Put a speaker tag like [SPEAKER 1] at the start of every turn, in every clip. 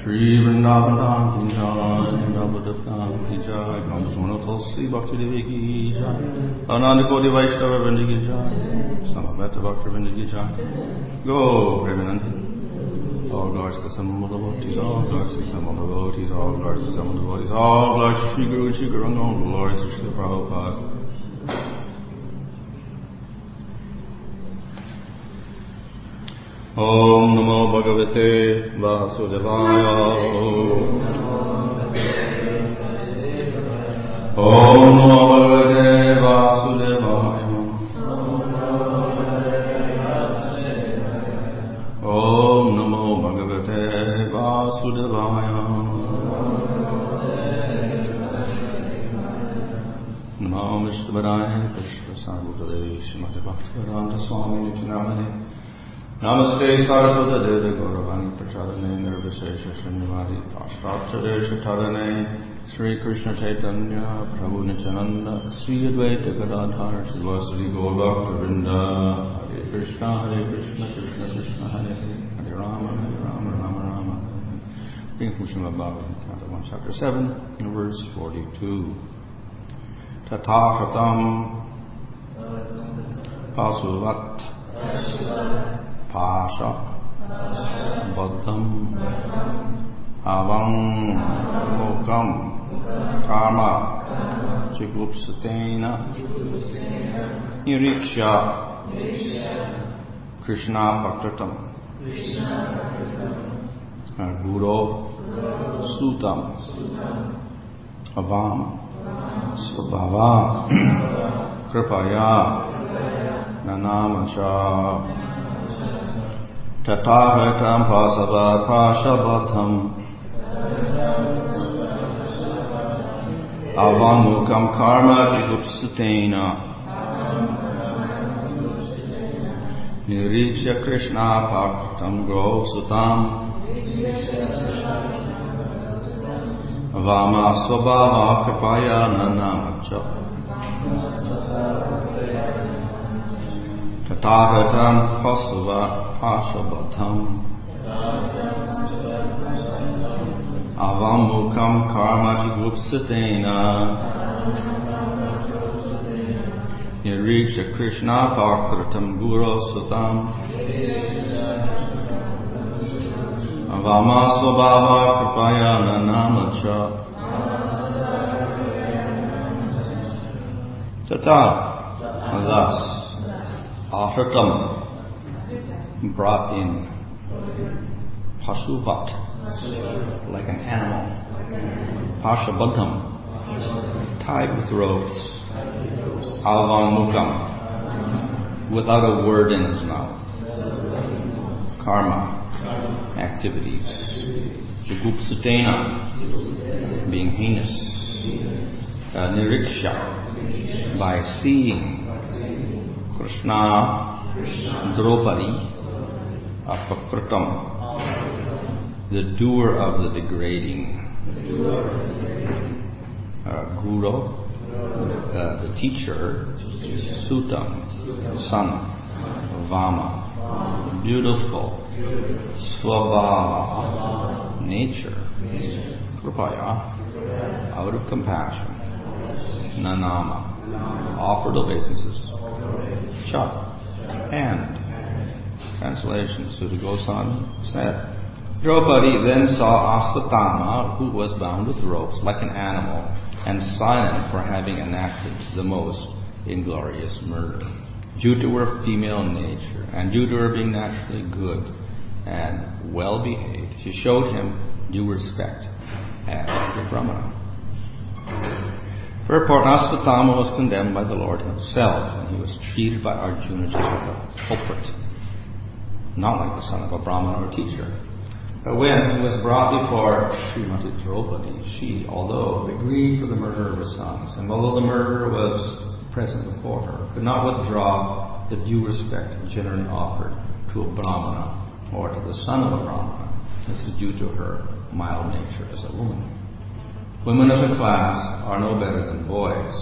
[SPEAKER 1] Shri Vrindavan Dham Ki Jai, Navadip Dham Ki Jai, Kamsuna Tulsi Bhakti Devi Ki Jai, Ananda Koti Vaishnava Vrinda Ki Jai, Samaveta Bhakti Vrinda Ki Jai, Go Premanandi. All glories to some of the devotees, all glories to some of the devotees, all glories to some of the devotees, all glories to Shri Guru, Shri Guru, all glories to Shri Prabhupada. Om Namo Bhagavate Vasudevaya. Om Namo Bhagavate Vasudevaya. Om Namo Bhagavate Vasudevaya. Namo Vishnupadaya Krishna Sarvapade Srimati Bhaktivedanta Swami Nityanamane Namaste Saraswata Deva Gauravani Prachadane Nirvishesha Srinivadi Ashtrapchare Shatadane Sri Krishna Chaitanya Prabhu Nityananda Sri Advaita Gadadhar Srivasadi Gaurabhaktavinda Hare Krishna Krishna Krishna Hare Hare Hare Rama Rama Rama. Reading from Srimad Bhagavatam, Canto 1, Chapter 7, verse 42. Tathahatam Pasuvat Pasha Baddham Avang Mukam Karma Chigupsatena Niriksha Krishna Bhaktatam Guru Sutam Avam Svabhava Kripaya Nanamacha Tathahatam Pasavat Pashabhatam Avamukam Karma Vigupsatena Niriksha Krishna Bhaktam Grosutam Avama Svabhava Kripaya Nanamacha Tathahatam Pasavat Pashabhatam Avamukam Karma Vigupsatena Niriksha Krishna Bhaktam Guru Sutam Avama Svabhava Kripaya Nanamacha Tata. Thus Ahritam brought in Pasuvat, like an animal. Pashabhatam, tied with ropes. Avamukam, without a word in his mouth. Karma, activities. Jugupsatena, being heinous. Niriksha, by seeing. Krishna, Draupadi, Apakritam, the doer of the degrading. Guru, the teacher. Sutam, son. Vama, beautiful. Swabhava, nature. Kripaya, out of compassion. Nanama, offered obeisances. Cha, and. Translation, Sutta Goswami said, Draupadi then saw Asvatthama, who was bound with ropes like an animal, and silent for having enacted the most inglorious murder. Due to her female nature, and due to her being naturally good and well behaved, she showed him due respect as a Brahmana. Whereupon Asvatthama was condemned by the Lord himself, and he was treated by Arjuna just like a culprit, not like the son of a Brahmana or teacher. But when he was brought before Srimati Draupadi, she, although agreed for the murder of her sons, and although the murderer was present before her, could not withdraw the due respect generally offered to a Brahmana or to the son of a Brahmana. This is due to her mild nature as a woman. Women of her class are no better than boys,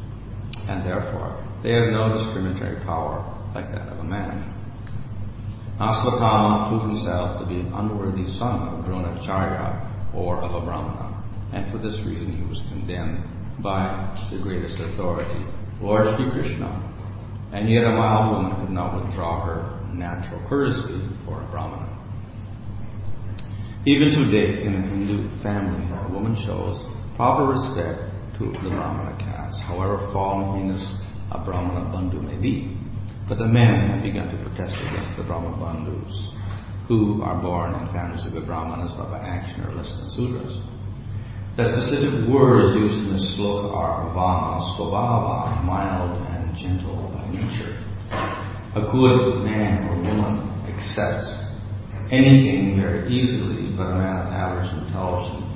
[SPEAKER 1] and therefore they have no discriminatory power like that of a man. Asvatthama proved himself to be an unworthy son of Dronacharya or of a Brahmana, and for this reason he was condemned by the greatest authority, Lord Sri Krishna. And yet a mild woman could not withdraw her natural courtesy for a Brahmana. Even today, in a Hindu family, a woman shows proper respect to the Brahmana caste, however fallen and heinous a Brahmana bandhu may be. But the men have begun to protest against the Brahmana bandhus, who are born in families of good Brahmanas but by action are less than Sudras. The specific words used in this sloka are vama, svabhava, mild and gentle by nature. A good man or woman accepts anything very easily, but a man of average intelligence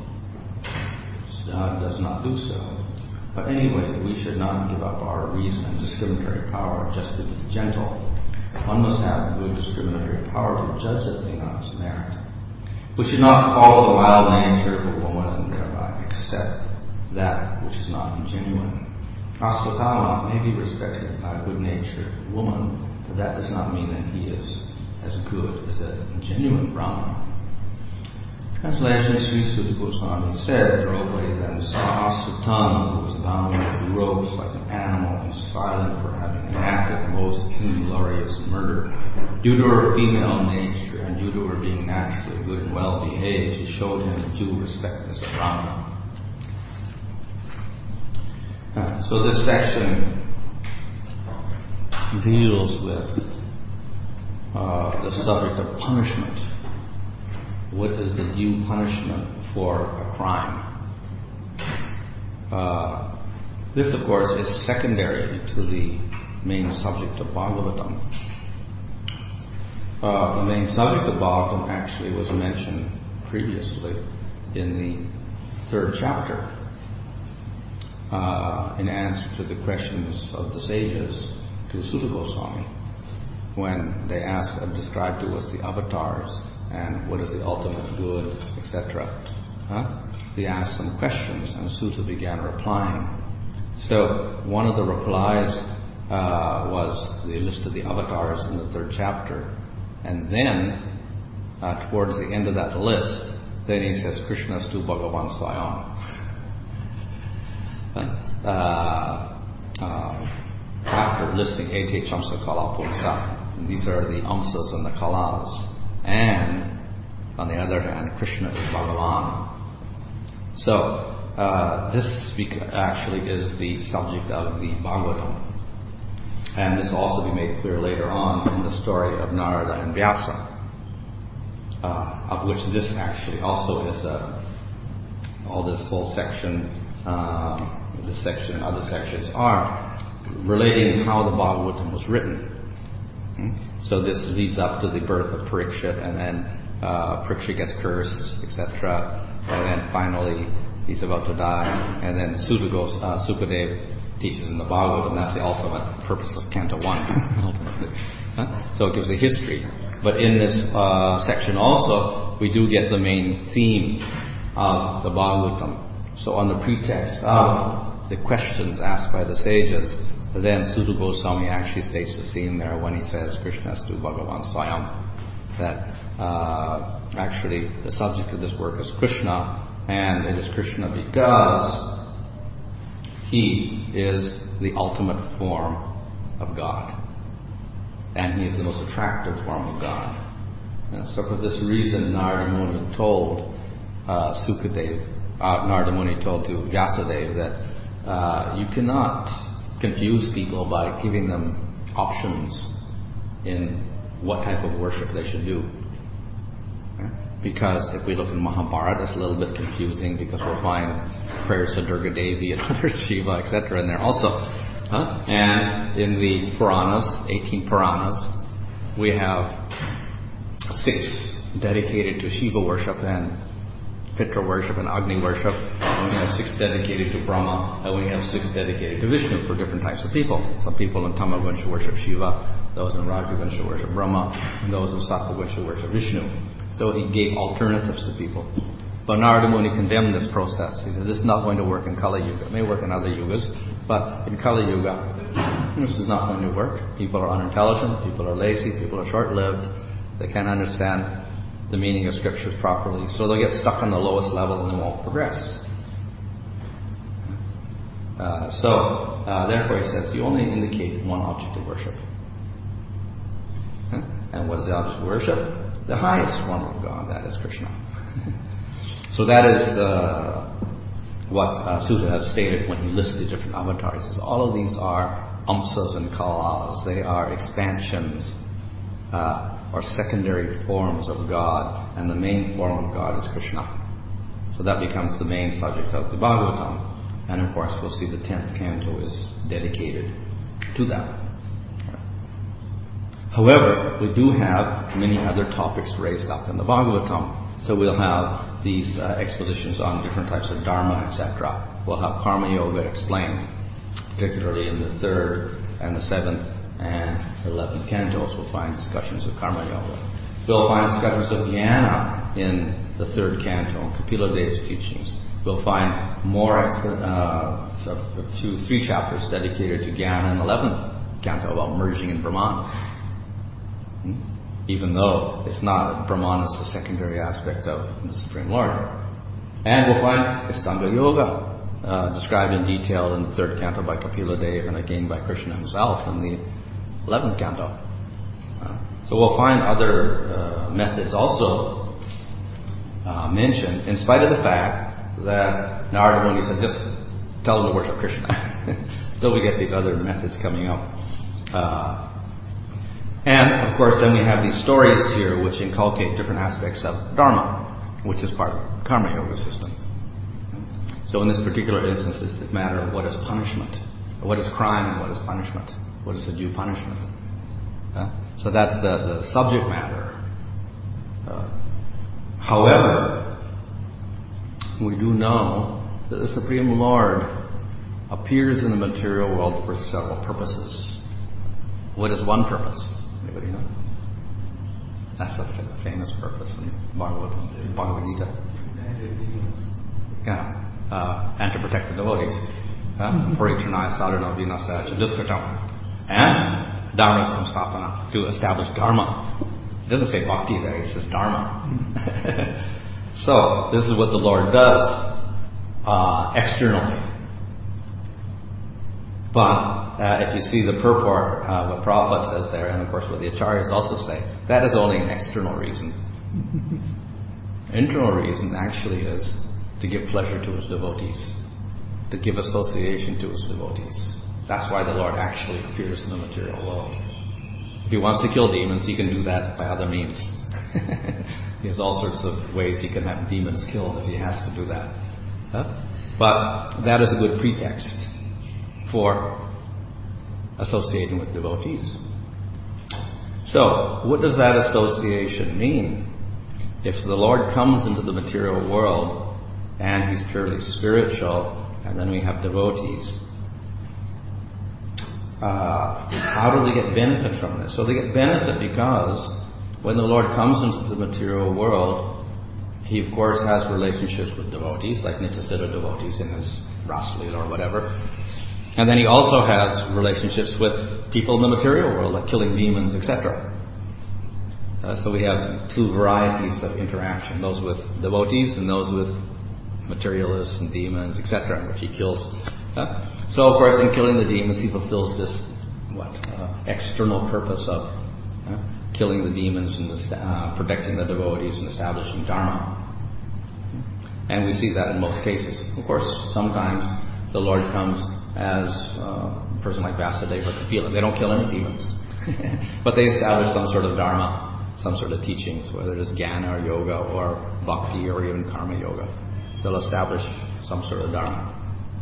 [SPEAKER 1] does not do so. But anyway, we should not give up our reason and discriminatory power just to be gentle. One must have good discriminatory power to judge a thing on its merit. We should not follow the mild nature of a woman and thereby accept that which is not genuine. Asvatthama may be respected by a good-natured woman, but that does not mean that he is as good as a genuine Brahmana. Translation: Sri Suta Goswami said, Draupadi then saw Asvatthama, who was bound with ropes like an animal and silent for having enacted the most inglorious murder. Due to her female nature and due to her being naturally good and well behaved, she showed him due respect as a Brahmana. So this section deals with the subject of punishment. What is the due punishment for a crime? This, of course, is secondary to the main subject of Bhagavatam. The main subject of Bhagavatam actually was mentioned previously in the 3rd chapter in answer to the questions of the sages to Suta Goswami when they asked and described to us the avatars and what is the ultimate good, etc. They asked some questions and Suta began replying. So one of the replies was the list of the avatars in the 3rd chapter, and then towards the end of that list, then he says Krishnastu Bhagavan Swayam. Chapter listing Ete Chamsa Kala Pumsa. These are the Amsas and the Kalas. And on the other hand, Krishna is Bhagavan. So this actually is the subject of the Bhagavatam. And this will also be made clear later on in the story of Narada and Vyasa, of which this actually also is all this whole section, this section and other sections are relating how the Bhagavatam was written. So this leads up to the birth of Parikshit, and then Parikshit gets cursed, etc. And then finally he's about to die, and then Sukadev teaches in the Bhagavatam. That's the ultimate purpose of Canto 1, ultimately. So it gives a history. But in this section also, we do get the main theme of the Bhagavatam. So on the pretext of the questions asked by the sages, then Suta Goswami actually states the theme there when he says Krishnastu Bhagavan Swayam, that actually the subject of this work is Krishna, and it is Krishna because he is the ultimate form of God, and he is the most attractive form of God. And so for this reason, Narada Muni told Narada Muni told to Vyasadeva that you cannot confuse people by giving them options in what type of worship they should do. Because if we look in Mahabharata, it's a little bit confusing because we'll find prayers to Durga Devi and others, Shiva, etc. in there also. And in the Puranas, 18 Puranas, we have 6 dedicated to Shiva worship and Pitra worship and Agni worship, and we have 6 dedicated to Brahma, and we have 6 dedicated to Vishnu for different types of people. Some people in Tamavansha worship Shiva, those in Rajavansha worship Brahma, and those in Sattva worship Vishnu. So he gave alternatives to people. But Narada Muni condemned this process. He said, this is not going to work in Kali Yuga. It may work in other yugas, but in Kali Yuga, this is not going to work. People are unintelligent, people are lazy, people are short-lived, They can't understand the meaning of scriptures properly, so they'll get stuck on the lowest level and they won't progress. Therefore he says, you only indicate one object of worship. And what is the object of worship? The highest form of God, that is Krishna. So that is what Sutta has stated when he listed the different avatars. He says, all of these are amsas and kalas. They are expansions or secondary forms of God, and the main form of God is Krishna. So that becomes the main subject of the Bhagavatam. And of course we'll see the 10th canto is dedicated to that. However, we do have many other topics raised up in the Bhagavatam. So we'll have these expositions on different types of dharma, etc. We'll have Karma Yoga explained, particularly in the 3rd and the 7th and 11th cantos. We'll find discussions of Karma Yoga. We'll find discussions of Jnana in the 3rd canto, Kapila Dev's teachings. We'll find more 3 chapters dedicated to Jnana in the 11th canto about merging in Brahman. Even though it's not, Brahman is the secondary aspect of the Supreme Lord. And we'll find Astanga Yoga described in detail in the 3rd canto by Kapila Dev and again by Krishna himself in the 11th canto. So we'll find other methods also mentioned, in spite of the fact that Narada Muni said, just tell them to worship Krishna. Still we get these other methods coming up. And, of course, then we have these stories here which inculcate different aspects of Dharma, which is part of the Karma Yoga system. So in this particular instance, it's the matter of what is punishment, what is crime and what is punishment, what is the due punishment. So that's the subject matter. However, we do know that the Supreme Lord appears in the material world for several purposes. What is one purpose? Anybody know? That's a famous purpose in Bhagavad Gita. Yeah. And to protect the devotees. Paritranaya sadhana vinasa chaduskatam. And dharma samstapana, to establish dharma. It doesn't say bhakti there, it says dharma. So, this is what the Lord does externally. But if you see the purport, what Prabhupada says there, and of course what the Acharyas also say, that is only an external reason. Internal reason actually is to give pleasure to his devotees, to give association to his devotees. That's why the Lord actually appears in the material world. If he wants to kill demons, he can do that by other means. He has all sorts of ways he can have demons killed if he has to do that. But that is a good pretext for associating with devotees. So, what does that association mean? If the Lord comes into the material world and he's purely spiritual, and then we have devotees, how do they get benefit from this? So they get benefit because when the Lord comes into the material world, he of course has relationships with devotees, like Nityasiddha devotees in his Rasalila or whatever. And then he also has relationships with people in the material world, like killing demons, etc. So we have 2 varieties of interaction, those with devotees and those with materialists and demons, etc., which he kills. So, of course, in killing the demons, he fulfills this external purpose of killing the demons and protecting the devotees and establishing dharma. And we see that in most cases. Of course, sometimes the Lord comes as a person like Vasudeva or Kapila. They don't kill any demons. But they establish some sort of dharma, some sort of teachings, whether it is jnana or yoga or bhakti or even karma yoga. They'll establish some sort of dharma.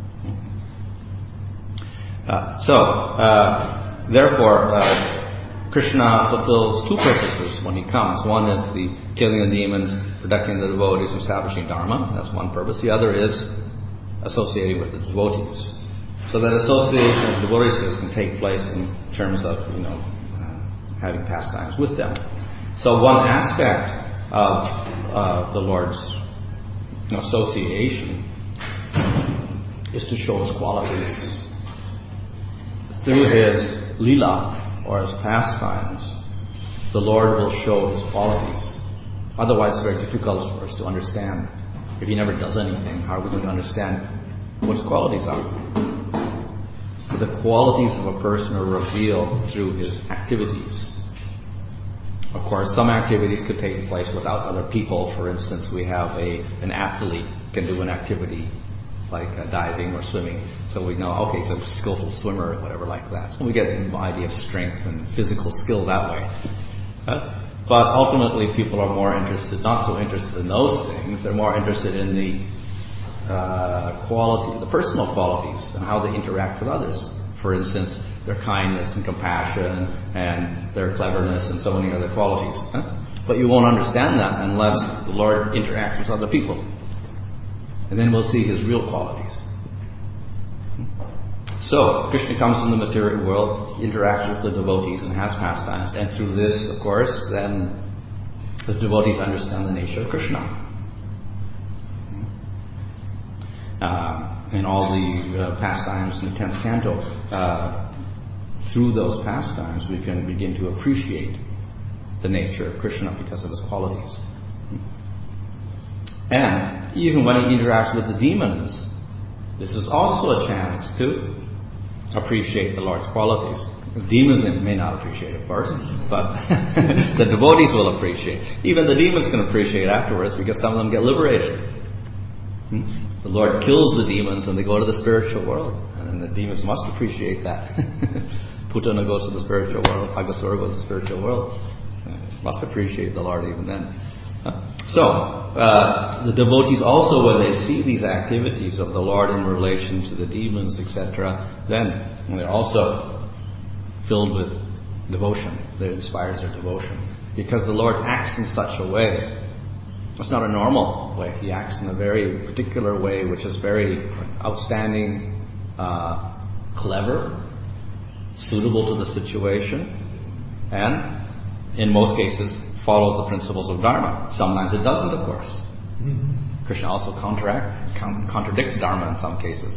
[SPEAKER 1] Therefore, Krishna fulfills 2 purposes when he comes. One is the killing the demons, protecting the devotees, establishing dharma. That's one purpose. The other is associating with the devotees. So that association of devotees can take place in terms of, having pastimes with them. So one aspect of the Lord's association is to show his qualities through his lila, or his pastimes. the Lord will show His qualities. Otherwise, it's very difficult for us to understand. If He never does anything, how are we going to understand what His qualities are? So the qualities of a person are revealed through his activities. Of course, some activities could take place without other people. For instance, we have an athlete can do an activity like diving or swimming. So we know, okay, he's a skillful swimmer or whatever like that. So we get an idea of strength and physical skill that way. But ultimately, people are more interested, not so interested in those things. They're more interested in the quality, the personal qualities, and how they interact with others. For instance, their kindness and compassion and their cleverness and so many other qualities. But you won't understand that unless the Lord interacts with other people. And then we'll see His real qualities. So, Krishna comes from the material world, interacts with the devotees and has pastimes, and through this, of course, then the devotees understand the nature of Krishna. In all the pastimes in the 10th canto, through those pastimes we can begin to appreciate the nature of Krishna because of His qualities. And even when He interacts with the demons, this is also a chance to appreciate the Lord's qualities. The demons may not appreciate, of course, but the devotees will appreciate. Even the demons can appreciate afterwards because some of them get liberated. The Lord kills the demons and they go to the spiritual world. And the demons must appreciate that. Putana goes to the spiritual world, Aghasura goes to the spiritual world. Must appreciate the Lord even then. So, the devotees also, when they see these activities of the Lord in relation to the demons, etc., then they're also filled with devotion. That inspires their devotion. Because the Lord acts in such a way. It's not a normal way. He acts in a very particular way, which is very outstanding, clever, suitable to the situation, and in most cases follows the principles of Dharma. Sometimes it doesn't, of course. Krishna also contradicts Dharma in some cases.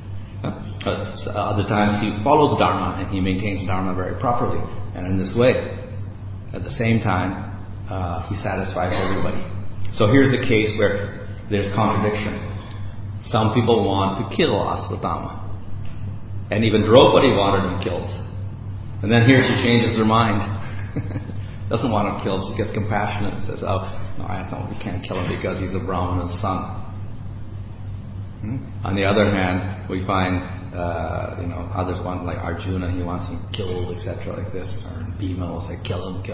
[SPEAKER 1] Other times he follows Dharma and he maintains Dharma very properly. And in this way, at the same time, he satisfies everybody. So here's the case where there's contradiction. Some people want to kill Asvatthama. And even Draupadi wanted him killed. And then here she changes her mind. Doesn't want him killed. She gets compassionate and says, oh, no, we can't kill him because he's a Brahmana's son. On the other hand, we find others want, like Arjuna, he wants him killed, etc., like this. Or Bhima will say, kill him.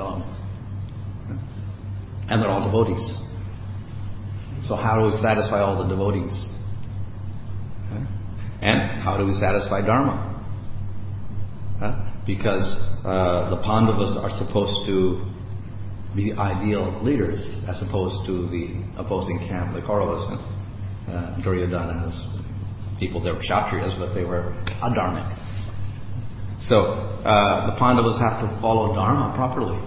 [SPEAKER 1] And they're all devotees. So how do we satisfy all the devotees? And how do we satisfy Dharma? Because the Pandavas are supposed to be ideal leaders as opposed to the opposing camp, the Kauravas. Duryodhana and his people, they were Kshatriyas, but they were adharmic. So the Pandavas have to follow Dharma properly.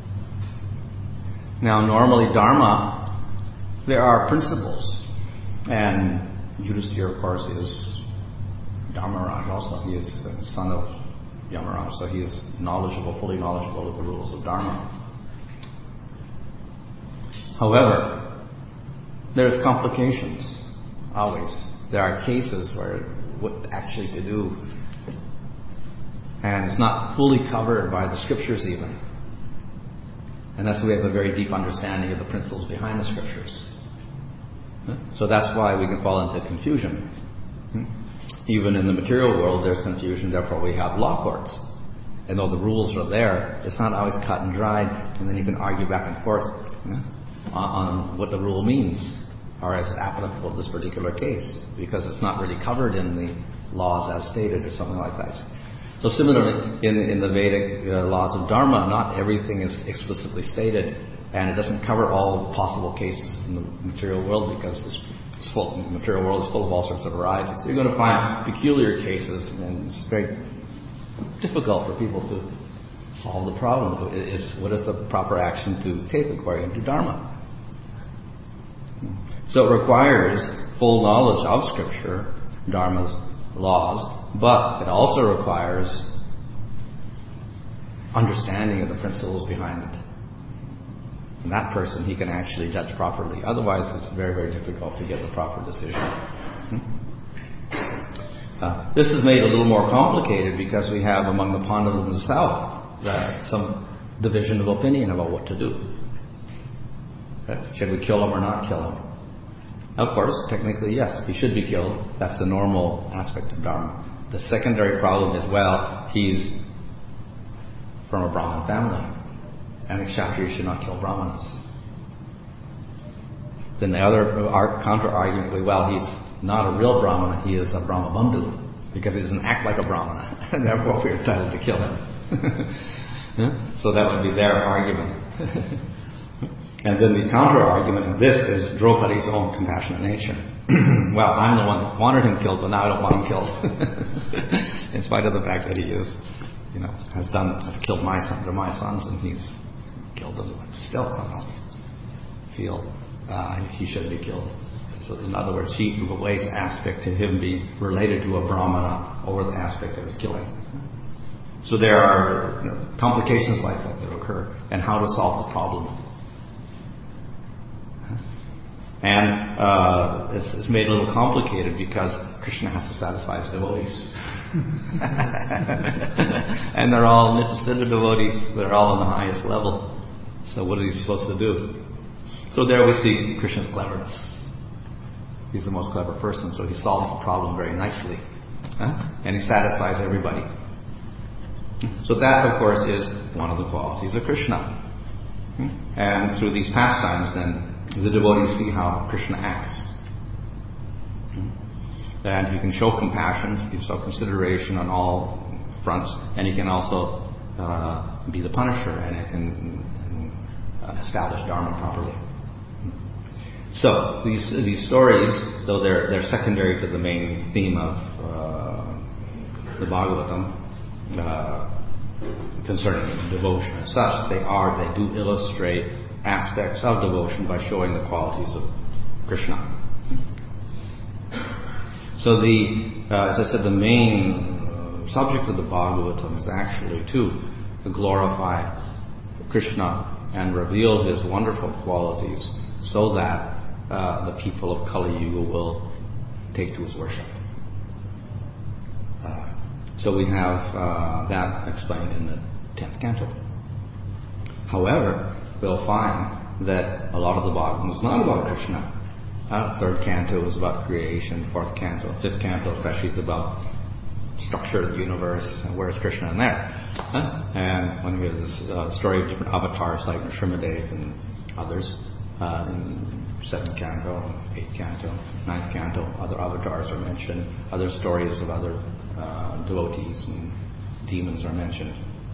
[SPEAKER 1] Now normally Dharma, there are principles, and Yudhisthira, of course, is Dharmaraj also. He is the son of Yamaraj, so he is knowledgeable, fully knowledgeable of the rules of Dharma. However, there's complications, always. There are cases where what actually to do, and it's not fully covered by the scriptures even. Unless we have a very deep understanding of the principles behind the scriptures. So that's why we can fall into confusion. Even in the material world there's confusion, therefore we have law courts. And though the rules are there, it's not always cut and dried, and then you can argue back and forth on what the rule means, or is it applicable to this particular case, because it's not really covered in the laws as stated or something like that. So similarly, in the Vedic laws of Dharma, not everything is explicitly stated, and it doesn't cover all possible cases in the material world because the material world is full of all sorts of varieties. So you're going to find peculiar cases, and it's very difficult for people to solve the problem. What is the proper action to take according to Dharma? So it requires full knowledge of Scripture, Dharma's laws, but it also requires understanding of the principles behind it. that person, he can actually judge properly. Otherwise, it's very, very difficult to get the proper decision. This is made a little more complicated because we have among the Pandavas themselves some division of opinion about what to do. Should we kill him or not kill him? Of course, technically, yes, he should be killed. That's the normal aspect of Dharma. The secondary problem is, well, he's from a Brahmin family, and Kshatriyas should not kill Brahmanas. Then the other counter-argument will be, well, he's not a real Brahmana, he is a Brahmabandhu, because he doesn't act like a Brahmana, and therefore we're entitled to kill him. So that would be their argument. And then the counter-argument of this is Draupadi's own compassionate nature. Well, I'm the one that wanted him killed, but now I don't want him killed. In spite of the fact that he is, has killed my sons. They're my sons, and he's killed them. Still, somehow feel he should be killed. So, in other words, she weighs the aspect to him being related to a Brahmana over the aspect of his killing. So there are complications like that occur, and how to solve the problem. And it's made a little complicated because Krishna has to satisfy his devotees. And they're all Nitya devotees. They're all on the highest level. So what is he supposed to do? So there we see Krishna's cleverness. He's the most clever person, so he solves the problem very nicely. And he satisfies everybody. So that, of course, is one of the qualities of Krishna. And through these pastimes, then, the devotees see how Krishna acts. And he can show compassion, he can show consideration on all fronts, and he can also be the punisher and establish Dharma properly. So these stories, though they're secondary to the main theme of the Bhagavatam concerning devotion as such, they do illustrate aspects of devotion by showing the qualities of Krishna. So as I said, the main subject of the Bhagavatam is actually to glorify Krishna and reveal his wonderful qualities so that the people of Kali Yuga will take to his worship. So we have that explained in the 10th canto. However, we'll find that a lot of the Bhagavatam is not about Krishna. Third canto is about creation. Fourth canto, fifth canto especially is about structure of the universe. And where's Krishna in there? And when we have this story of different avatars like Nrsimhadev and others in 7th canto, 8th canto, 9th canto, other avatars are mentioned. Other stories of other devotees and demons are mentioned.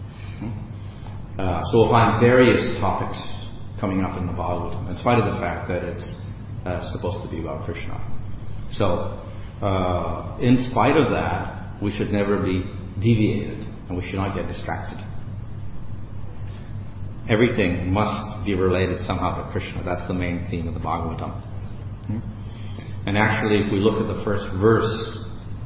[SPEAKER 1] So we'll find various topics coming up in the Bhagavatam, in spite of the fact that it's supposed to be about Krishna. So, in spite of that, we should never be deviated, and we should not get distracted. Everything must be related somehow to Krishna. That's the main theme of the Bhagavatam. And actually, if we look at the first verse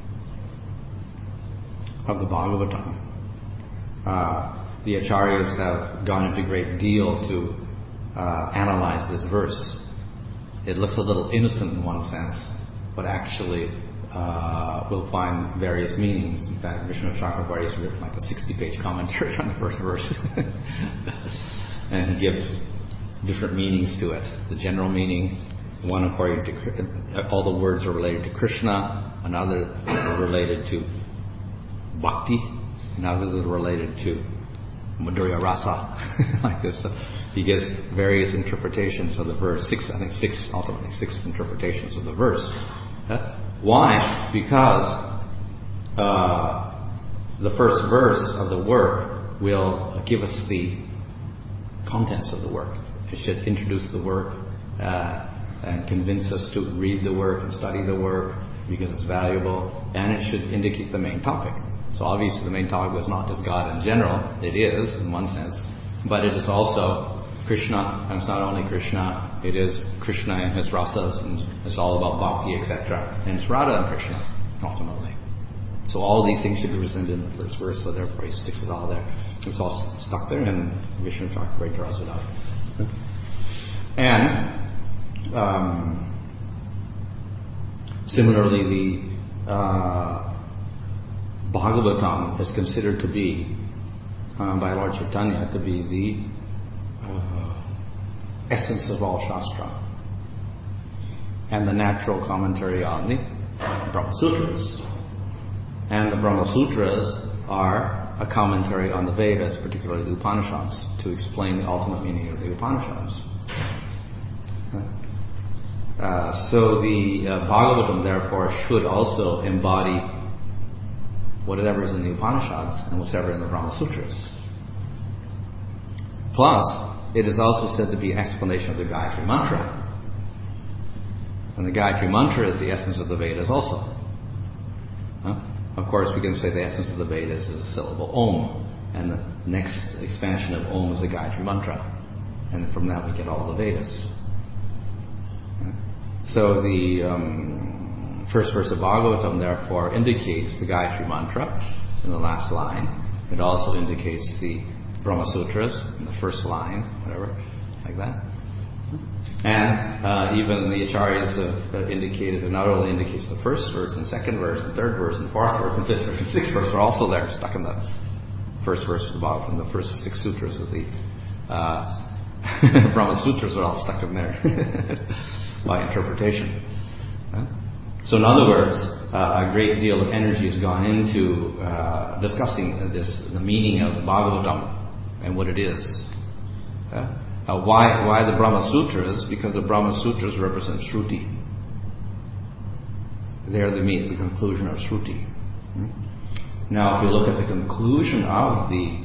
[SPEAKER 1] of the Bhagavatam, the Acharyas have gone into great deal to analyze this verse. It looks a little innocent in one sense, but actually we'll find various meanings. In fact, Vishnu Chakravarti has written like a 60-page commentary on the first verse. And he gives different meanings to it. The general meaning, one according to all the words are related to Krishna, another are related to bhakti, another is related to Madhurya Rasa, like this. He gives various interpretations of the verse. Ultimately six interpretations of the verse. Why? Because the first verse of the work will give us the contents of the work. It should introduce the work and convince us to read the work and study the work because it's valuable, and it should indicate the main topic. So obviously the main topic is not just God in general. It is, in one sense, but it is also Krishna, and it's not only Krishna, it is Krishna and his rasas, and it's all about bhakti, etc. And it's Radha and Krishna, ultimately. So all these things should be presented in the first verse, so therefore he sticks it all there. It's all stuck there, and Vishnu Chakravarti draws it out. And similarly, the Bhagavatam is considered to be, by Lord Chaitanya, to be the essence of all Shastra and the natural commentary on the Brahma Sutras. And the Brahma Sutras are a commentary on the Vedas, particularly the Upanishads, to explain the ultimate meaning of the Upanishads. So the Bhagavatam, therefore, should also embody whatever is in the Upanishads and whatever in the Brahma Sutras. Plus, it is also said to be an explanation of the Gayatri Mantra. And the Gayatri Mantra is the essence of the Vedas also. Of course, we can say the essence of the Vedas is the syllable Om, and the next expansion of Om is the Gayatri Mantra. And from that we get all the Vedas. So the first verse of Bhagavatam, therefore, indicates the Gayatri Mantra in the last line. It also indicates the Brahma Sutras in the first line, whatever, like that. And even the Acharyas have indicated it not only indicates the first verse and second verse and third verse and fourth verse and fifth verse and sixth verse are also there, stuck in the first verse of the Bhagavatam. The first 6 sutras of the Brahma Sutras are all stuck in there by interpretation. So in other words, a great deal of energy has gone into discussing the meaning of the Bhagavatam and what it is. Why the Brahma Sutras? Because the Brahma Sutras represent Shruti. They're the conclusion of Shruti. Now, if you look at the conclusion of the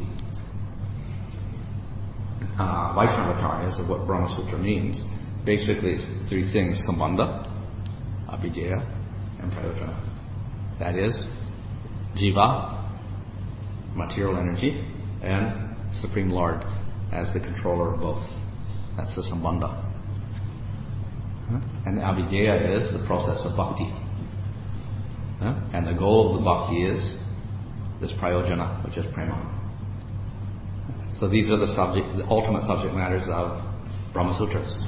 [SPEAKER 1] Vaishnavacharyas of what Brahma Sutra means, basically it's 3 things: Sambandha, Abhijeya, and Prayojana. That is, Jiva, material energy, and Supreme Lord as the controller of both. That's the Sambandha. And the Abhijeya is the process of bhakti. And the goal of the bhakti is this Prayojana, which is prema. So these are the ultimate subject matters of Brahma Sutras.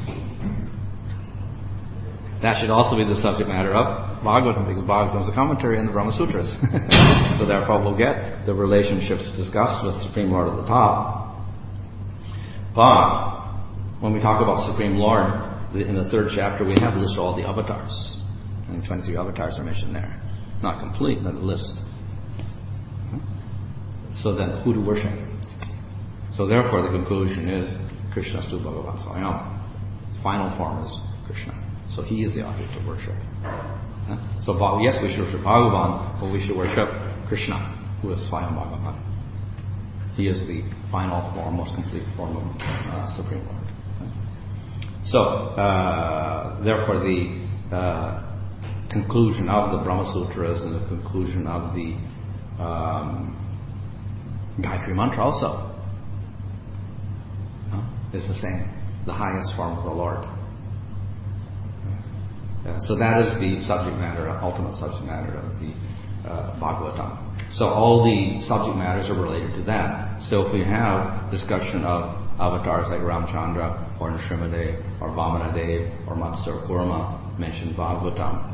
[SPEAKER 1] That should also be the subject matter of Bhagavatam, because Bhagavatam is a commentary on the Brahma Sutras. So therefore we'll get the relationships discussed with Supreme Lord at the top. But when we talk about Supreme Lord, in the 3rd chapter we have listed all the avatars. And 23 avatars are mentioned there. Not complete, but a list. So then, who to worship? So therefore the conclusion is Krishnastu Bhagavan Swayam. The final form is Krishna. So he is the object of worship. So yes, we should worship Bhagavan, but we should worship Krishna, who is Swayam Bhagavan. He is the final form, most complete form of Supreme Lord. So, therefore, the conclusion of the Brahma Sutras and the conclusion of the Gayatri Mantra also is the same, the highest form of the Lord. So that is the subject matter, ultimate subject matter of the Bhagavatam. So all the subject matters are related to that. So if we have discussion of avatars like Ramchandra or Nrsimhadev or Vamanadev or Matsya or Kurma mentioned Bhagavatam,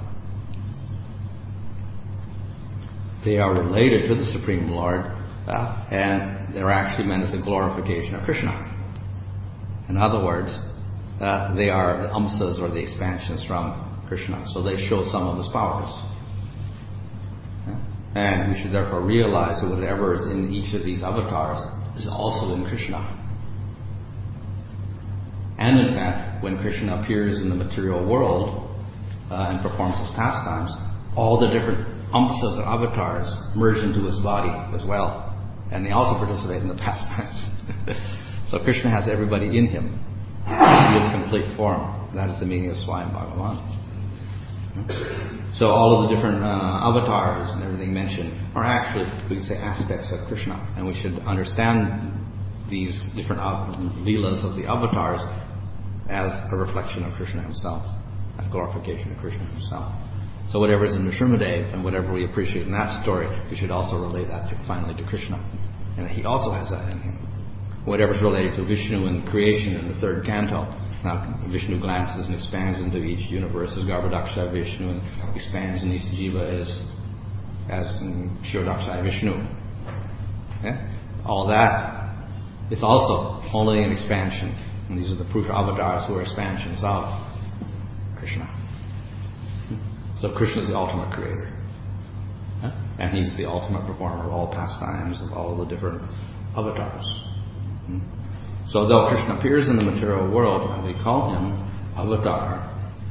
[SPEAKER 1] they are related to the Supreme Lord and they're actually meant as a glorification of Krishna. In other words, they are the amsas or the expansions from Krishna. So they show some of his powers. And we should therefore realize that whatever is in each of these avatars is also in Krishna. And in fact, when Krishna appears in the material world and performs his pastimes, all the different amsas and avatars merge into his body as well. And they also participate in the pastimes. So Krishna has everybody in him. He is complete form. That is the meaning of Swayam Bhagavan. So all of the different avatars and everything mentioned are actually, we could say, aspects of Krishna. And we should understand these different leelas of the avatars as a reflection of Krishna himself, as glorification of Krishna himself. So whatever is in Nrsimhadev and whatever we appreciate in that story, we should also relate that finally to Krishna. And he also has that in him. Whatever is related to Vishnu and creation in the 3rd canto, Now Vishnu glances and expands into each universe as Garbhodaksha Vishnu, and expands in each jiva as Kshirodaksha Vishnu. All that is also only an expansion. And these are the Purusha avatars who are expansions of Krishna. So Krishna is the ultimate creator. And he's the ultimate performer of all pastimes, of all the different avatars. So though Krishna appears in the material world and we call him avatar,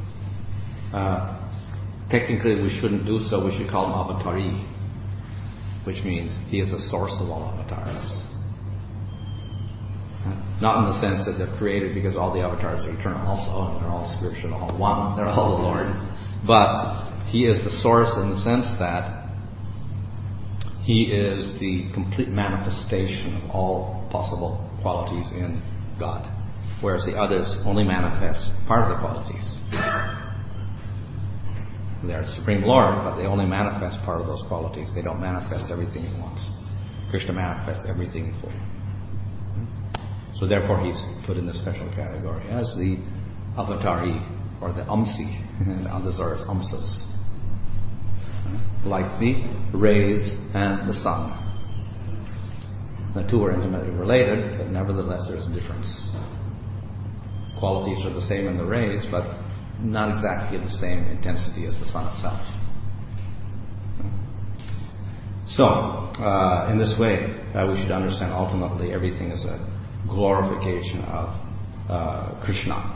[SPEAKER 1] technically we shouldn't do so. We should call him avatari, which means he is the source of all avatars. Not in the sense that they're created because all the avatars are eternal also, and they're all spiritual, all one, they're all the Lord. But he is the source in the sense that he is the complete manifestation of all possible qualities in God, whereas the others only manifest part of the qualities. They're Supreme Lord, but they only manifest part of those qualities. They don't manifest everything at once. Krishna manifests everything fully. So therefore he's put in this special category as the avatari, or the amsi, and others are as amsas. Like the rays and the sun. The two are intimately related, but nevertheless there's a difference. Qualities are the same in the rays, but not exactly the same intensity as the sun itself. So, in this way, we should understand ultimately everything is a glorification of Krishna.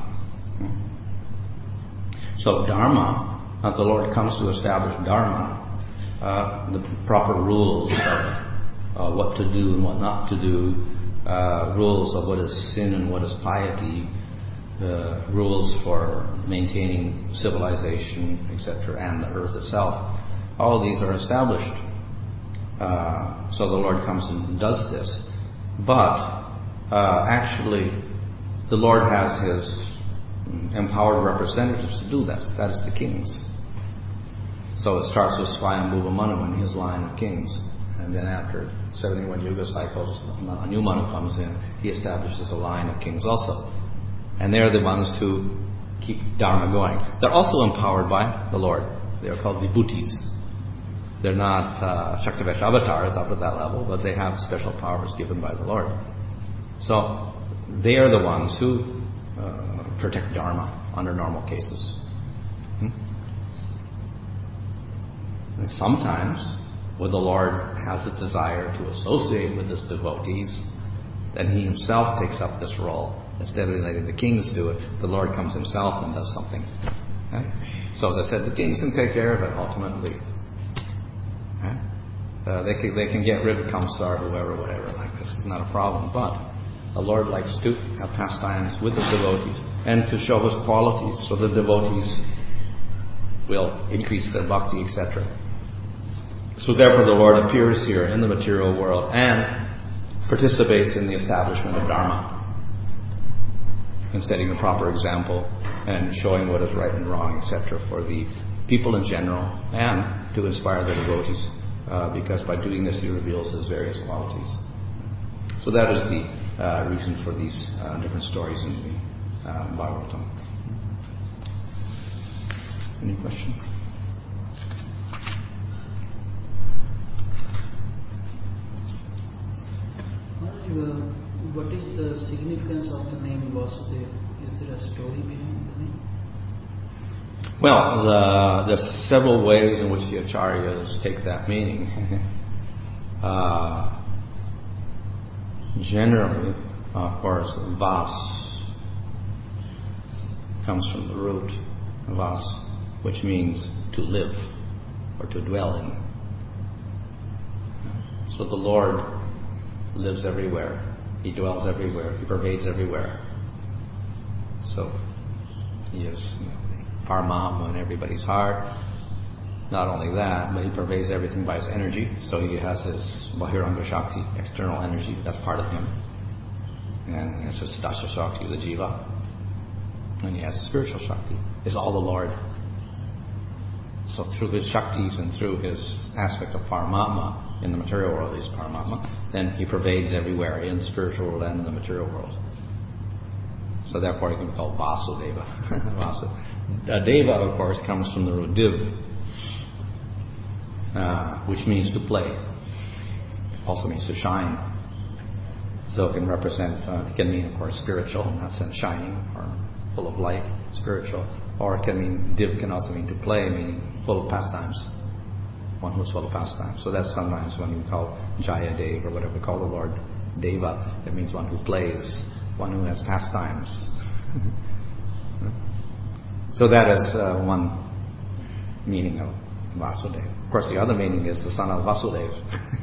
[SPEAKER 1] So Dharma, as the Lord comes to establish Dharma, the proper rules of what to do and what not to do, rules of what is sin and what is piety, rules for maintaining civilization, etc., and the earth itself. All of these are established. So the Lord comes and does this. But actually, the Lord has his empowered representatives to do this. That is the kings. So it starts with Swayambhuva Manu and his line of kings. And then after 71 yuga cycles, a new Manu comes in. He establishes a line of kings also. And they're the ones who keep Dharma going. They're also empowered by the Lord. They are called vibhutis. They're not Shaktivesh avatars up at that level, but they have special powers given by the Lord. So they are the ones who protect Dharma under normal cases. And sometimes, when the Lord has a desire to associate with his devotees, then he himself takes up this role. Instead of letting the kings do it, the Lord comes himself and does something. Okay? So as I said, the kings can take care of it ultimately. Okay? They can get rid of Kamsar, whoever, whatever. Like this is not a problem. But the Lord likes to have pastimes with the devotees and to show his qualities, so the devotees will increase their bhakti, etc. So therefore the Lord appears here in the material world and participates in the establishment of Dharma, and setting a proper example and showing what is right and wrong, etc., for the people in general and to inspire the devotees, because by doing this he reveals his various qualities. So that is the reason for these different stories in the Bhagavatam. Any question?
[SPEAKER 2] What is the significance of the name Vasudeva? Is there a story behind the name?
[SPEAKER 1] Well, there's several ways in which the acharyas take that meaning. Generally, of course, Vas comes from the root Vas, which means to live or to dwell in. So the Lord lives everywhere. He dwells everywhere. He pervades everywhere. So he is the Paramahama in everybody's heart. Not only that, but he pervades everything by his energy. So he has his Bahiranga Shakti, external energy, that's part of him. And he has his Dasha Shakti, the Jiva. And he has his spiritual Shakti. It's all the Lord. So through his Shaktis and through his aspect of Paramatma, in the material world he's Paramatma, then he pervades everywhere, in the spiritual world and in the material world. So therefore he can be called Vasudeva. Deva, of course, comes from the root div, which means to play. Also means to shine. So it can represent, it can mean, of course, spiritual, in that sense, shining, or full of light, spiritual. Or it can mean, div can also mean to play, meaning full of pastimes. One who's full of pastimes. So that's sometimes when we call Jaya Dev, or whatever we call the Lord Deva. It means one who plays, one who has pastimes. So that is one meaning of Vasudeva. Of course, the other meaning is the son of Vasudeva.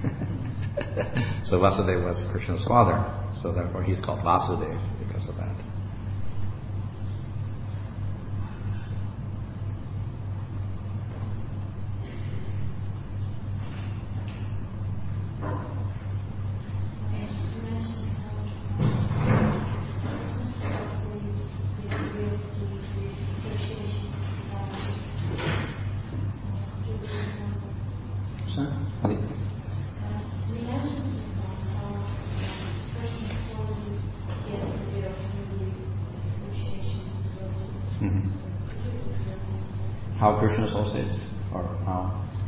[SPEAKER 1] So Vasudeva was Krishna's father, so therefore he's called Vasudeva because of that. How Krishna associates, or how?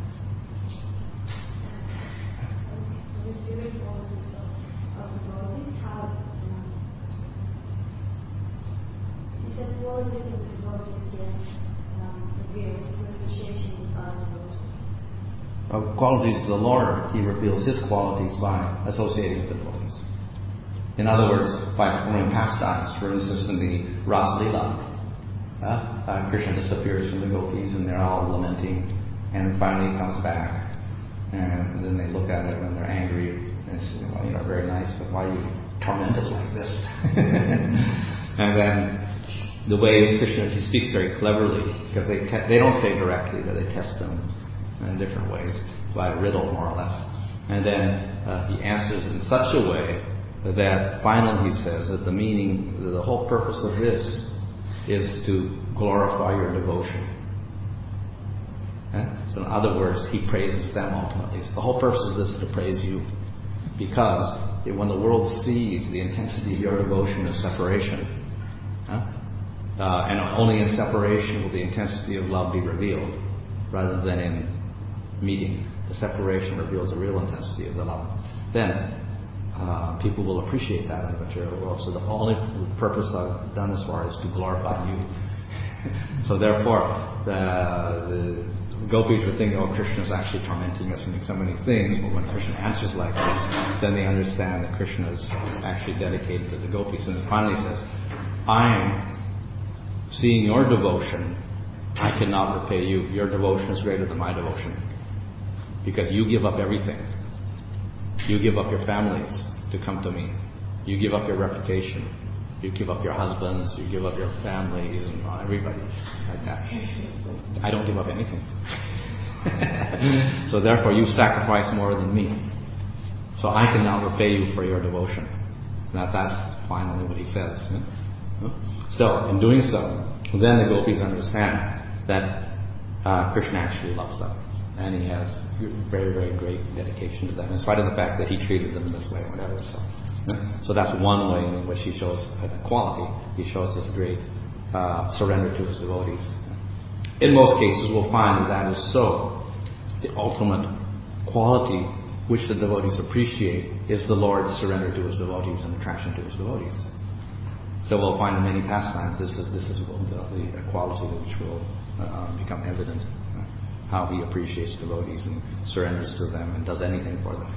[SPEAKER 1] Qualities of the Lord, He reveals His qualities by associating with the devotees. In other words, by performing pastimes. For instance, in the Rasa Leela, Krishna disappears from the gopis and they're all lamenting, and finally he comes back, and then they look at it when they're angry and say, well, you're very nice, but why you torment us like this? And then the way Krishna, he speaks very cleverly, because they don't say directly, but they test him in different ways, by a riddle more or less. And then he answers in such a way that finally he says that the whole purpose of this is to glorify your devotion. So in other words, he praises them ultimately. So the whole purpose of this is to praise you, because when the world sees the intensity of your devotion and separation, and only in separation will the intensity of love be revealed, rather than in meeting. The separation reveals the real intensity of the love. Then people will appreciate that in the material world. So the only purpose I've done this for is to glorify you. So therefore, the gopis would think, oh, Krishna is actually tormenting us and doing so many things. But when Krishna answers like this, then they understand that Krishna is actually dedicated to the gopis. And then finally says, I'm seeing your devotion. I cannot repay you. Your devotion is greater than my devotion. Because you give up everything. You give up your families to come to me. You give up your reputation. You give up your husbands. You give up your families and everybody like that. I don't give up anything. So therefore you sacrifice more than me. So I can now repay you for your devotion. That's finally what he says. So in doing so, then the gopis understand that Krishna actually loves them. And he has very, very great dedication to them, in spite of the fact that he treated them this way or whatever. So that's one way in which he shows quality. He shows this great surrender to his devotees. In most cases, we'll find that is so. The ultimate quality which the devotees appreciate is the Lord's surrender to his devotees and attraction to his devotees. So we'll find in many pastimes this is the quality which will become evident. How he appreciates devotees and surrenders to them and does anything for them.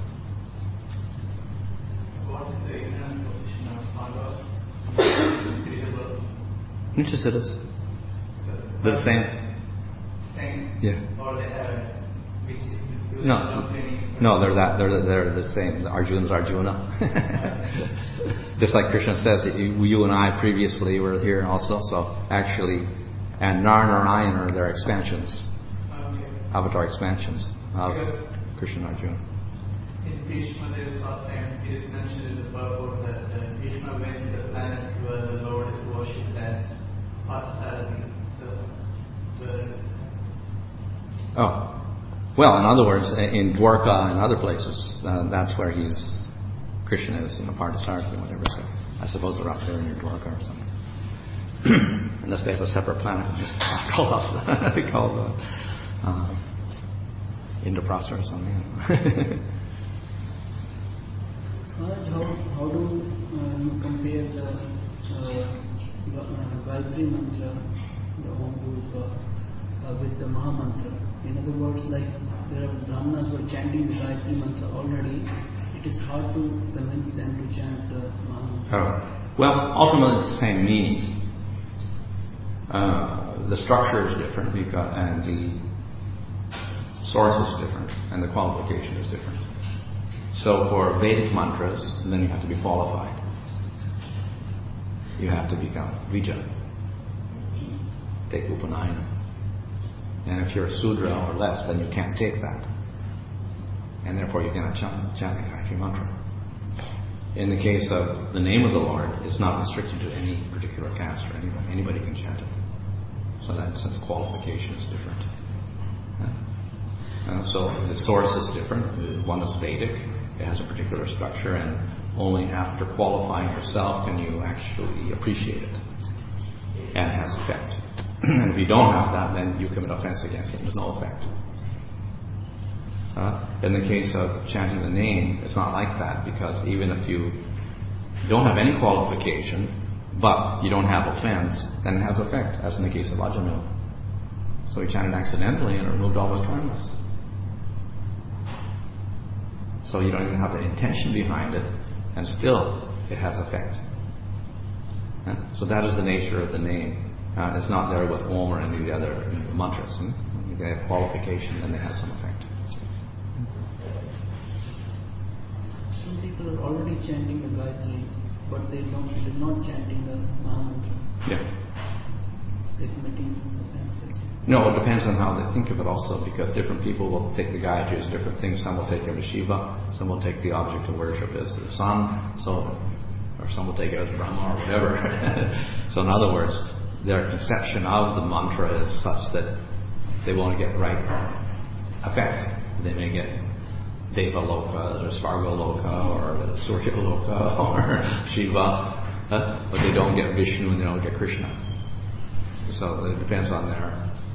[SPEAKER 3] What is the ignorant position of Pandavas?
[SPEAKER 1] Intersiddhas. They're the same.
[SPEAKER 3] Same?
[SPEAKER 1] Yeah.
[SPEAKER 3] Or they have
[SPEAKER 1] No, they're the same. The Arjuna's Arjuna. Just like Krishna says, you and I previously were here also. So actually, and Narayan are their expansions. Avatar expansions of Krishna and Arjuna.
[SPEAKER 3] In Bhishma, there is last time it is mentioned in the purport that Bhishma went to the planet where the Lord is worshipped as Parthasarathi.
[SPEAKER 1] Oh, well, in other words, in Dwarka and other places, that's where Krishna is, Parthasarathi or whatever. So I suppose they're up there in Dwarka or something. Unless they have a separate planet, just called us, called Indraprastha or something.
[SPEAKER 2] Maharaj, how do you compare the Gayatri mantra, the Om Bhurva, with the Maha Mantra? In other words, like there are Brahmanas who are chanting the Gayatri mantra already, it is hard to convince them to chant the Maha Mantra.
[SPEAKER 1] Well, ultimately it's the same meaning. The structure is different and the source is different and the qualification is different. So for Vedic mantras, then you have to be qualified. You have to become Vija. Take Upanayana. And if you're a Sudra or less, then you can't take that. And therefore you cannot chant the Gayatri mantra. In the case of the name of the Lord, it's not restricted to any particular caste or anybody. Anybody can chant it. So in that sense, qualification is different. So the source is different. One is Vedic. It has a particular structure, and only after qualifying yourself can you actually appreciate it. And it has effect. And if you don't have that, then you commit offense against it. There's no effect. In the case of chanting the name, it's not like that, because even if you don't have any qualification, but you don't have offense, then it has effect, as in the case of Ajamil. So he chanted accidentally and it removed all his karmas. So you don't even have the intention behind it, and still it has effect. So that is the nature of the name. It's not there with Om or any of the other mantras. They have qualification and they have some effect.
[SPEAKER 2] Some people are already chanting the Gayatri, but they're not chanting the Maha Mantra.
[SPEAKER 1] Yeah.
[SPEAKER 2] They're committing offenses.
[SPEAKER 1] No, it depends on how they think of it also, because different people will take the Gayatri as different things. Some will take it as Shiva, some will take the object of worship as the sun, or some will take it as Brahma or whatever. So in other words, their conception of the mantra is such that they won't get right effect. They may get Deva Loka, or Svarga Loka, or Surya Loka, or Shiva, but they don't get Vishnu and they don't get Krishna. So it depends on their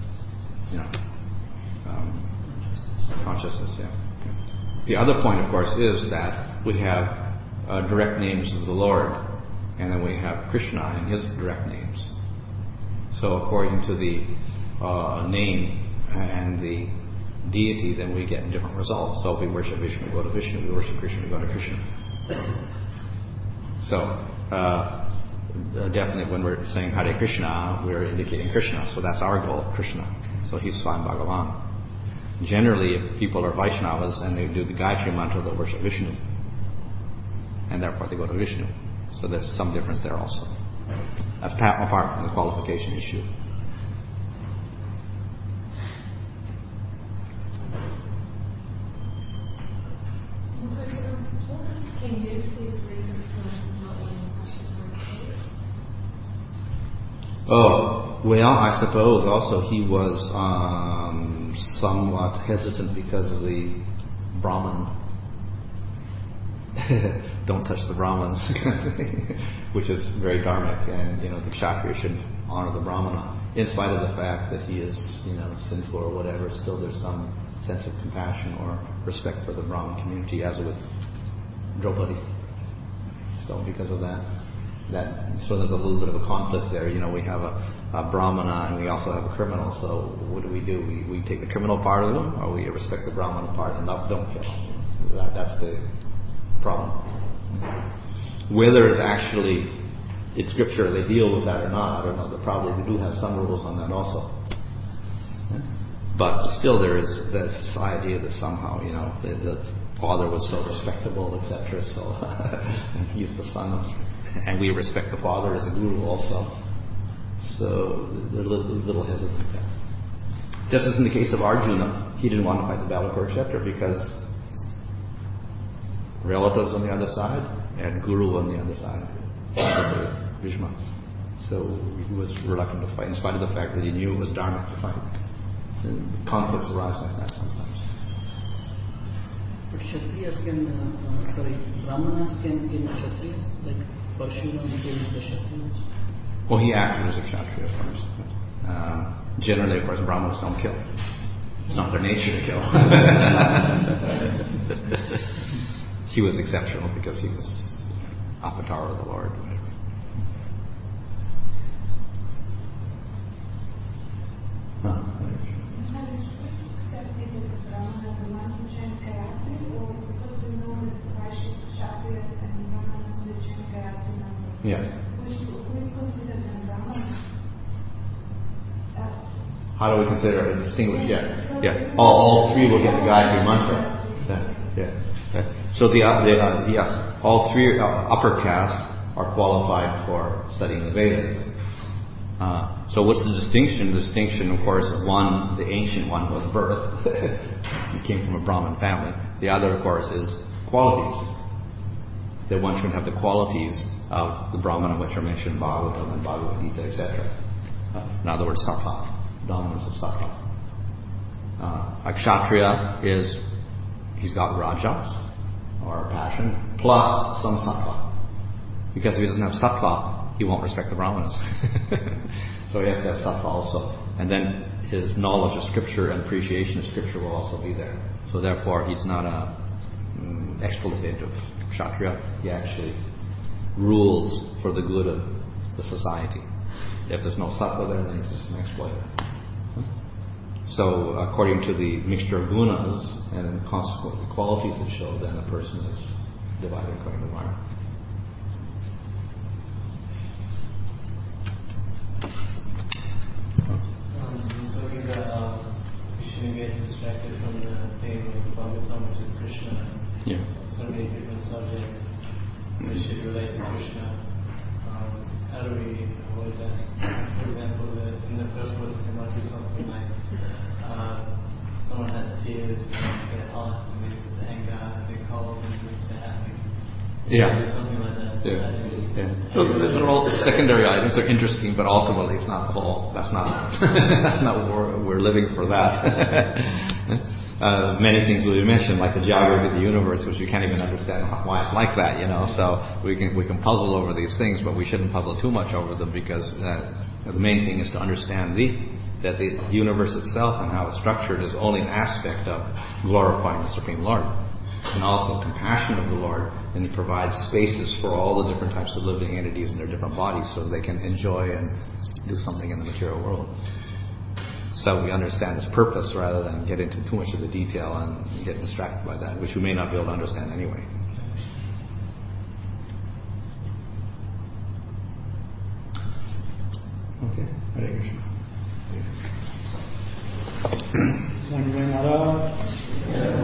[SPEAKER 1] consciousness. Yeah. The other point, of course, is that we have direct names of the Lord, and then we have Krishna and His direct names. So according to the name and the deity, then we get different results. So if we worship Vishnu, we go to Vishnu. If we worship Krishna, we go to Krishna. So definitely when we're saying Hare Krishna, we're indicating Krishna. So that's our goal, Krishna. So he's Swam Bhagavan. Generally, if people are Vaishnavas and they do the Gayatri mantra, they'll worship Vishnu. And therefore they go to Vishnu. So there's some difference there also. Apart from the qualification issue. Oh, well, I suppose also he was somewhat hesitant because of the Brahman. Don't touch the Brahmins, which is very dharmic, and the Kshatriya should honor the Brahmana, in spite of the fact that he is sinful or whatever. Still, there's some sense of compassion or respect for the Brahmin community, as with Draupadi. So, because of that, so there's a little bit of a conflict there. We have a Brahmana and we also have a criminal. So, what do? We take the criminal part of them, or we respect the Brahmana part and don't kill. That's the problem. Whether it's actually in scripture they deal with that or not, I don't know. But probably they do have some rules on that also. But still, there is this idea that somehow the father was so respectable, etc. So he's the son of, and we respect the father as a guru also. So they're a little hesitant there. Just as in the case of Arjuna, he didn't want to fight the battle of Kurukshetra because relatives on the other side and guru on the other side, Bhishma. So he was reluctant to fight, in spite of the fact that he knew it was dharma to fight. And conflicts arise like that sometimes.
[SPEAKER 2] But Kshatriyas Brahmanas can kill Kshatriyas, like Parshuram killed the Kshatriyas.
[SPEAKER 1] Well, he acted as a Kshatriya first. Generally, of course, Brahmanas don't kill. It's not their nature to kill. He was exceptional because he was avatar of the Lord. Yeah. How do we consider it distinguished? Yeah. All three will get the Gayatri mantra. Yeah. So yes, all three upper castes are qualified for studying the Vedas. So what's the distinction? The distinction, of course, one, the ancient one was birth. He came from a Brahmin family. The other, of course, is qualities. That one should have the qualities of the Brahmana, which are mentioned in Bhagavatam and Bhagavad Gita, etc. In other words, sattva, dominance of sattva. A Kshatriya he's got rajas, or passion, plus some sattva. Because if he doesn't have sattva, he won't respect the Brahmanas. So he has to have sattva also. And then his knowledge of scripture and appreciation of scripture will also be there. So therefore he's not a exploitative Kshatriya. He actually rules for the good of the society. If there's no sattva there, then he's just an exploiter. So according to the mixture of gunas and consequently qualities that show, then a person is divided according to Varna.
[SPEAKER 3] So we shouldn't get distracted from the theme of the Bhagavatam, which is Krishna.
[SPEAKER 1] Yeah.
[SPEAKER 3] So many different subjects which should relate to Krishna. How do we avoid that? For example, in the first words there might be something like someone has tears, they're hot, it means it's anger, they're cold, it means they're happy.
[SPEAKER 1] Yeah.
[SPEAKER 3] Something like that.
[SPEAKER 1] So those are all secondary items. They're interesting, but ultimately it's not the whole. That's not what we're living for. That many things will be mentioned, like the geography of the universe, which you can't even understand why it's like that. So we can puzzle over these things, but we shouldn't puzzle too much over them, because the main thing is to understand that the universe itself and how it's structured is only an aspect of glorifying the Supreme Lord. And also compassion of the Lord, and He provides spaces for all the different types of living entities in their different bodies so they can enjoy and do something in the material world. So we understand His purpose rather than get into too much of the detail and get distracted by that, which we may not be able to understand anyway. Okay. Hare Krishna.